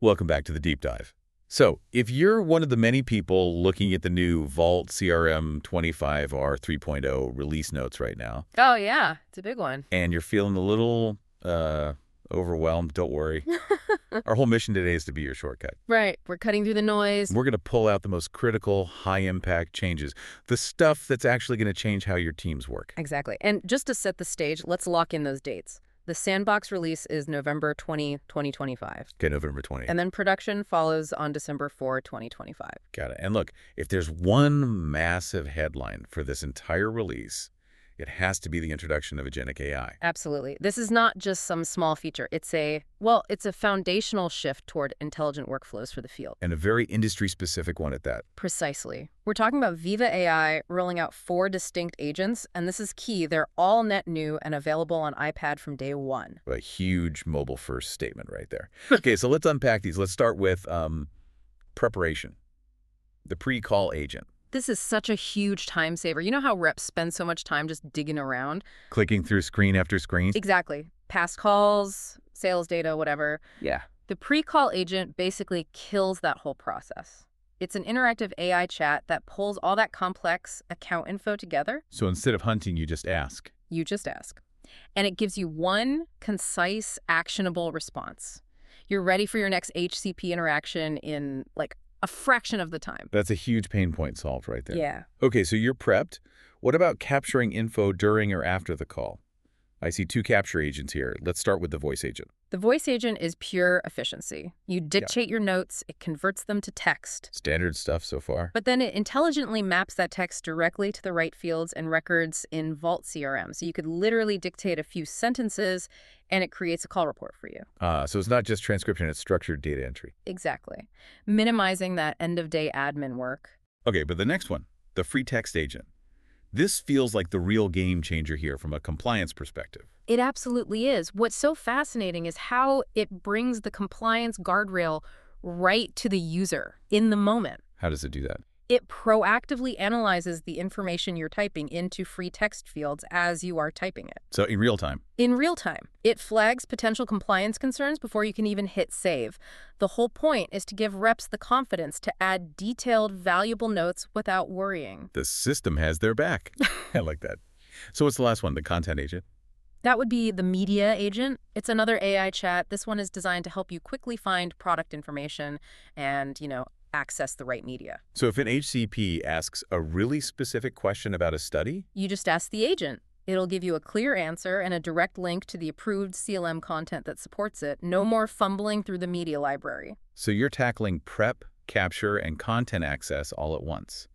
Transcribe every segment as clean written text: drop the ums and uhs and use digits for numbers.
Welcome back to the deep dive. So, if you're one of the many people looking at the new Vault CRM 25R 3.0 release notes right now, Oh, yeah. It's a big one. and you're feeling a little overwhelmed, don't worry. Our whole mission today is to be your shortcut. Right. We're cutting through the noise. We're going to pull out the most critical, high-impact changes, the stuff that's actually going to change how your teams work. Exactly. And just to set the stage, let's lock in those dates. The sandbox release is November 20, 2025. Okay, November 20th. And then production follows on December 4, 2025. Got it. And look, if there's one massive headline for this entire release, it has to be the introduction of agentic AI. Absolutely. This is not just some small feature. It's a foundational shift toward intelligent workflows for the field. And a very industry-specific one at that. Precisely. We're talking about Viva AI rolling out 4 distinct agents, and this is key. They're all net new and available on iPad from day one. A huge mobile-first statement right there. Okay, so let's unpack these. Let's start with preparation, the pre-call agent. This is such a huge time saver. You know how reps spend so much time just digging around? Clicking through screen after screen? Exactly. Past calls, sales data, whatever. Yeah. The pre-call agent basically kills that whole process. It's an interactive AI chat that pulls all that complex account info together. So instead of hunting, you just ask. You just ask. And it gives you one concise, actionable response. You're ready for your next HCP interaction in, like, a fraction of the time. That's a huge pain point solved right there. Yeah. Okay, so you're prepped. What about capturing info during or after the call? I see 2 capture agents here. Let's start with the voice agent. The voice agent is pure efficiency. You dictate your notes, it converts them to text. Standard stuff so far. But then it intelligently maps that text directly to the right fields and records in Vault CRM. So you could literally dictate a few sentences and it creates a call report for you. So it's not just transcription, it's structured data entry. Exactly. Minimizing that end-of-day admin work. Okay, but the next one, the free text agent. This feels like the real game changer here from a compliance perspective. It absolutely is. What's so fascinating is how it brings the compliance guardrail right to the user in the moment. How does it do that? It proactively analyzes the information you're typing into free text fields as you are typing it. So in real time? In real time. It flags potential compliance concerns before you can even hit save. The whole point is to give reps the confidence to add detailed, valuable notes without worrying. The system has their back. I like that. So what's the last one, the content agent? That would be the media agent. It's another AI chat. This one is designed to help you quickly find product information and, access the right media. So if an HCP asks a really specific question about a study? You just ask the agent. It'll give you a clear answer and a direct link to the approved CLM content that supports it. No more fumbling through the media library. So you're tackling prep, capture, and content access all at once.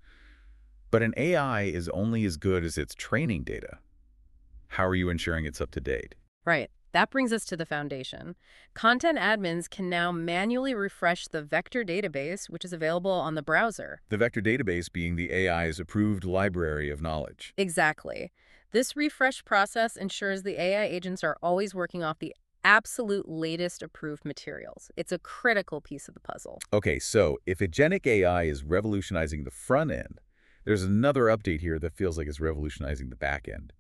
But an AI is only as good as its training data. How are you ensuring it's up to date? Right. That brings us to the foundation. Content admins can now manually refresh the vector database, which is available on the browser. The vector database being the AI's approved library of knowledge. Exactly. This refresh process ensures the AI agents are always working off the absolute latest approved materials. It's a critical piece of the puzzle. Okay, so if agentic AI is revolutionizing the front end, there's another update here that feels like it's revolutionizing the back end.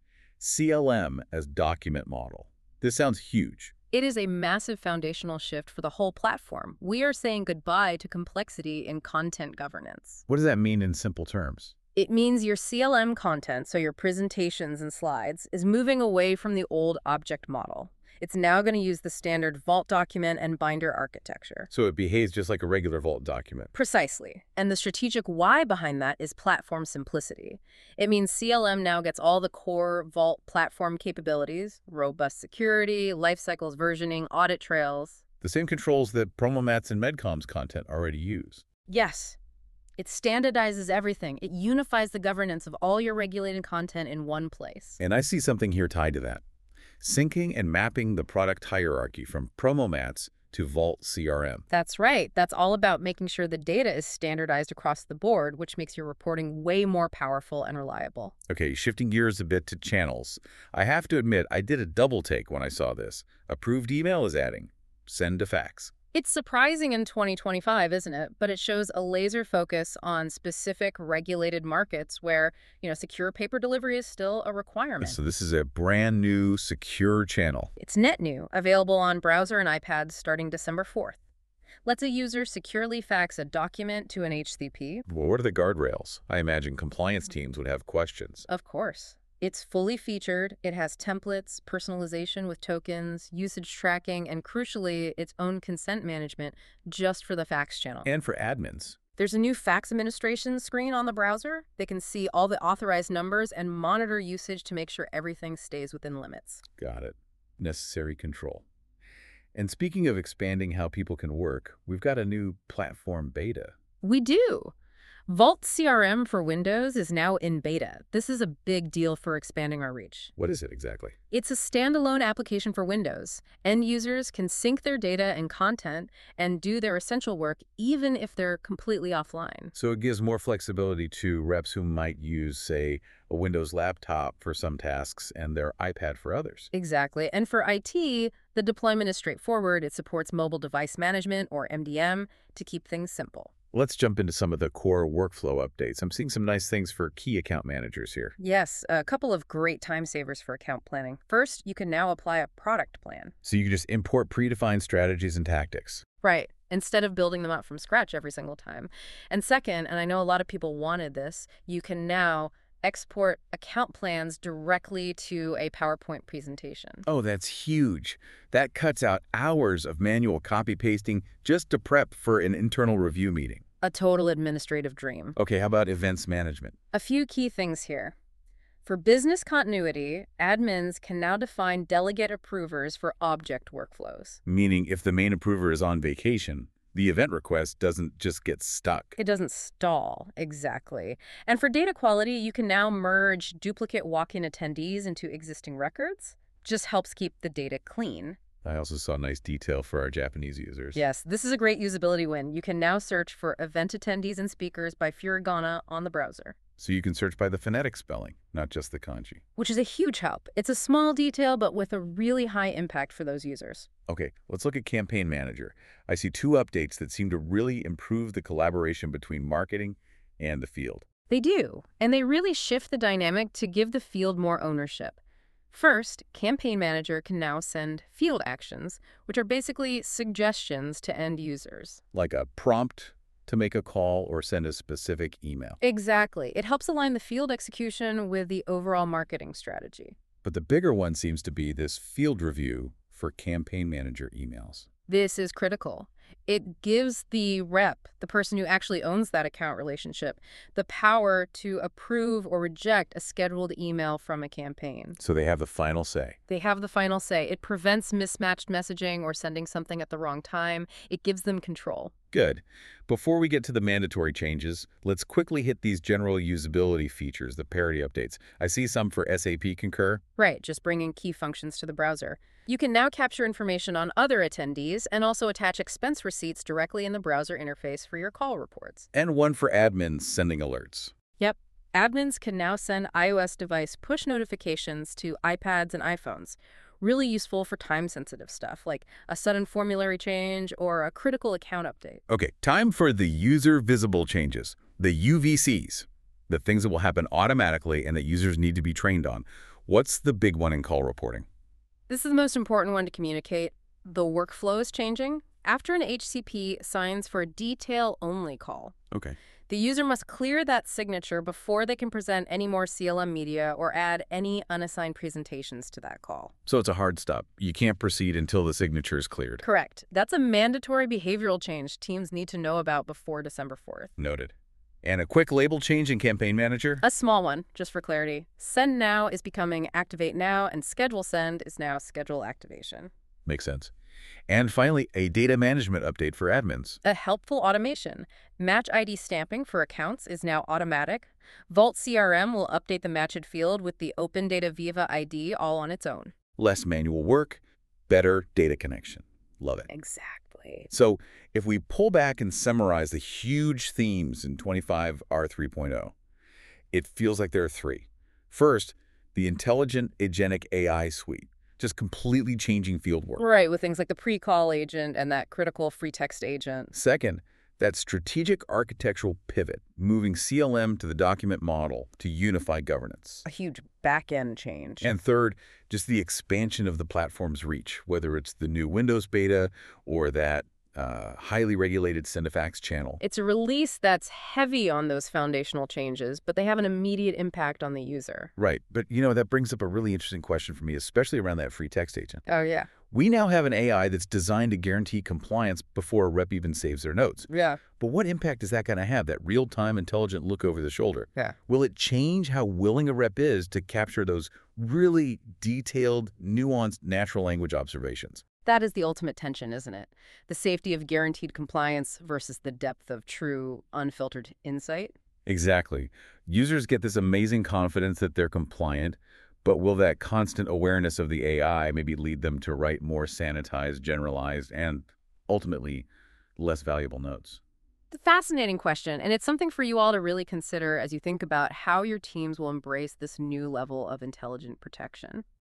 CLM as document model. This sounds huge. It is a massive foundational shift for the whole platform. We are saying goodbye to complexity in content governance. What does that mean in simple terms? It means your CLM content, so your presentations and slides, is moving away from the old object model. It's now going to use the standard Vault document and binder architecture. So it behaves just like a regular Vault document. Precisely. And the strategic why behind that is platform simplicity. It means CLM now gets all the core Vault platform capabilities, robust security, lifecycles versioning, audit trails. The same controls that PromoMats and Medcom's content already use. Yes. It standardizes everything. It unifies the governance of all your regulated content in one place. And I see something here tied to that. Syncing and mapping the product hierarchy from PromoMats to Vault CRM. That's right. That's all about making sure the data is standardized across the board, which makes your reporting way more powerful and reliable. Okay, shifting gears a bit to channels. I have to admit, I did a double take when I saw this. Approved email is adding. Send to fax. It's surprising in 2025, isn't it? But it shows a laser focus on specific regulated markets where, secure paper delivery is still a requirement. So this is a brand new, secure channel. It's net new, available on browser and iPads starting December 4th. Lets a user securely fax a document to an HCP. Well, what are the guardrails? I imagine compliance teams would have questions. Of course. It's fully featured, it has templates, personalization with tokens, usage tracking, and crucially, its own consent management just for the fax channel. And for admins. There's a new fax administration screen on the browser. They can see all the authorized numbers and monitor usage to make sure everything stays within limits. Got it. Necessary control. And speaking of expanding how people can work, we've got a new platform beta. We do. Vault CRM for Windows is now in beta. This is a big deal for expanding our reach. What is it exactly? It's a standalone application for Windows. End users can sync their data and content and do their essential work even if they're completely offline. So it gives more flexibility to reps who might use, say, a Windows laptop for some tasks and their iPad for others. Exactly. And for IT, the deployment is straightforward. It supports mobile device management, or MDM, to keep things simple. Let's jump into some of the core workflow updates. I'm seeing some nice things for key account managers here. Yes, a couple of great time savers for account planning. First, you can now apply a product plan. So you can just import predefined strategies and tactics. Right, instead of building them up from scratch every single time. And second, and I know a lot of people wanted this, you can now export account plans directly to a PowerPoint presentation. Oh, that's huge. That cuts out hours of manual copy-pasting just to prep for an internal review meeting. A total administrative dream. Okay, how about events management? A few key things here. For business continuity, admins can now define delegate approvers for object workflows. Meaning if the main approver is on vacation, the event request doesn't just get stuck. It doesn't stall, exactly. And for data quality, you can now merge duplicate walk-in attendees into existing records. Just helps keep the data clean. I also saw nice detail for our Japanese users. Yes, this is a great usability win. You can now search for event attendees and speakers by furigana on the browser. So you can search by the phonetic spelling, not just the kanji. Which is a huge help. It's a small detail, but with a really high impact for those users. Okay, let's look at Campaign Manager. I see two updates that seem to really improve the collaboration between marketing and the field. They do, and they really shift the dynamic to give the field more ownership. First, Campaign Manager can now send field actions, which are basically suggestions to end users. Like a prompt to make a call or send a specific email. Exactly. It helps align the field execution with the overall marketing strategy. But the bigger one seems to be this field review for Campaign Manager emails. This is critical. It gives the rep, the person who actually owns that account relationship, the power to approve or reject a scheduled email from a campaign. So they have the final say. They have the final say. It prevents mismatched messaging or sending something at the wrong time. It gives them control. Good. Before we get to the mandatory changes, let's quickly hit these general usability features, the parity updates. I see some for SAP Concur. Right, just bringing key functions to the browser. You can now capture information on other attendees and also attach expense receipts directly in the browser interface for your call reports. And one for admins sending alerts. Yep. Admins can now send iOS device push notifications to iPads and iPhones. Really useful for time-sensitive stuff, like a sudden formulary change or a critical account update. Okay, time for the user visible changes, the UVCs, the things that will happen automatically and that users need to be trained on. What's the big one in call reporting? This is the most important one to communicate. The workflow is changing. After an HCP signs for a detail-only call, Okay. the user must clear that signature before they can present any more CLM media or add any unassigned presentations to that call. So it's a hard stop. You can't proceed until the signature is cleared. Correct. That's a mandatory behavioral change teams need to know about before December 4th. Noted. And a quick label change in Campaign Manager? A small one, just for clarity. Send now is becoming activate now, and schedule send is now schedule activation. Makes sense. And finally, a data management update for admins. A helpful automation. Match ID stamping for accounts is now automatic. Vault CRM will update the matched field with the Open Data Viva ID all on its own. Less manual work, better data connection. Love it. Exactly. So if we pull back and summarize the huge themes in 25 R3.0, it feels like there are three. First, the intelligent agentic AI suite, just completely changing field work. Right, with things like the pre-call agent and that critical free text agent. Second, that strategic architectural pivot, moving CLM to the document model to unify governance. A huge back-end change. And third, just the expansion of the platform's reach, whether it's the new Windows beta or that highly regulated send-a-fax channel. It's a release that's heavy on those foundational changes, but they have an immediate impact on the user. Right. But, that brings up a really interesting question for me, especially around that free text agent. Oh, yeah. We now have an AI that's designed to guarantee compliance before a rep even saves their notes. Yeah. But what impact is that going to have, that real-time, intelligent look over the shoulder? Yeah. Will it change how willing a rep is to capture those really detailed, nuanced, natural language observations? That is the ultimate tension, isn't it? The safety of guaranteed compliance versus the depth of true, unfiltered insight. Exactly. Users get this amazing confidence that they're compliant, but will that constant awareness of the AI maybe lead them to write more sanitized, generalized, and ultimately less valuable notes? It's a fascinating question, and it's something for you all to really consider as you think about how your teams will embrace this new level of intelligent protection.